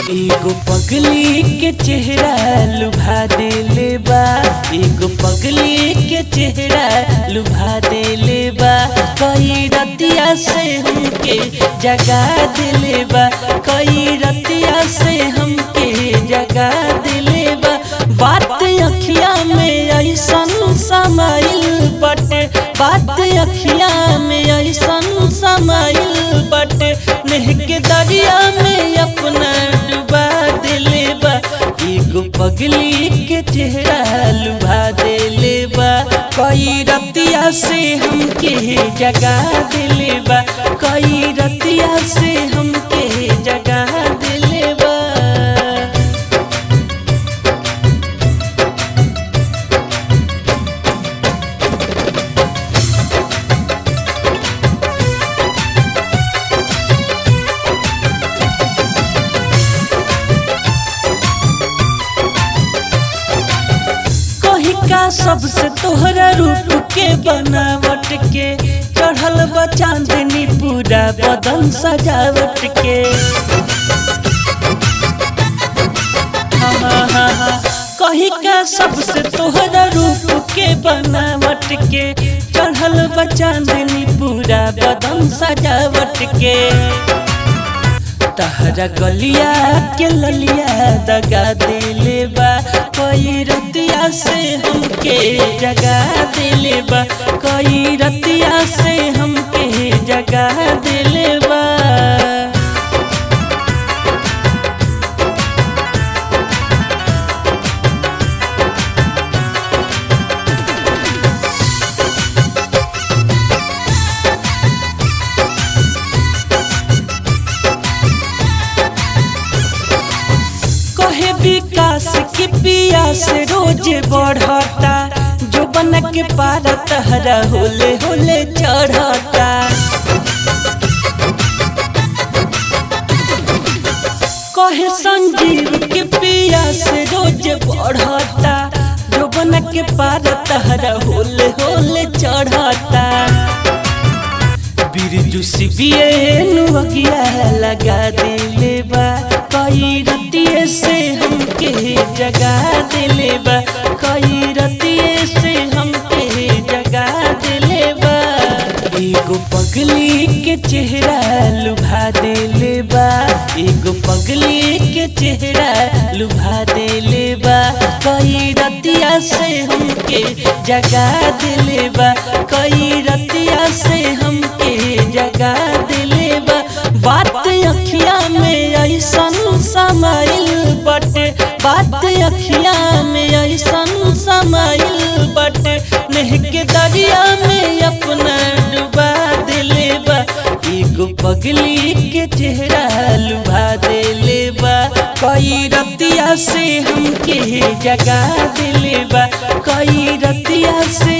एगो पगली के चेहरा लुभा देले बा, एगो पगली के चेहरा लुभा देले बा। कई रतिया से हमके जगा देले बा, कई रतिया से हमके जगा देले बा। बात अखिया में ऐसन समाइल बटे, बात अखिया में ऐसन समाइल बटे। नेह के दरिया में अपना डुबा देले बा, एगो पगली के चेहरा लुभा देले बा। कई रतिया से हमके जगा देले बा, कई रतिया से हमके जगा देले बा। का सबसे तोहरा रूप के बनावट के चढ़ल बा चांदनी पूरा बदन सजावट के। कहीं का सबसे तोहरा रूप के बनावट के चढ़ल बा चांदनी पूरा बदन सजावट के। तहरा गलिया के ललिया दगा देले बा, कई रतिया से हमके जगा देले बा, कई रतिया से हमके जगा देले बा। विकास की पियास रोज बढ़ता, जो बन के पारा तहरा होले होले चढ़ता। कहे संजीव के पियास रोज बढ़ता, जो बन के पारा तहरा होले होले चढ़ता। बिरजू सिबिए नुअगिया लगा देले बा, कई रतिये से हमके जगा देले बा, कई रतिये से हमके जगा देले बा। एगो पगली के चेहरा लुभा देले बा, एगो पगली के चेहरा लुभा देले बा। कई रतिया से हमके जगा देले बा, कई रतिया से हमके जगा देले बा। बात अखिया में ऐसन समाइल बटे, बात अखिया में ऐसन समाइल बटे। नेह के दरिया में अपना डुबा देले बा, एगो पगली के चेहरा लुभा देले बा। कई रतिया से हमके जगा देले बा, कई रतिया से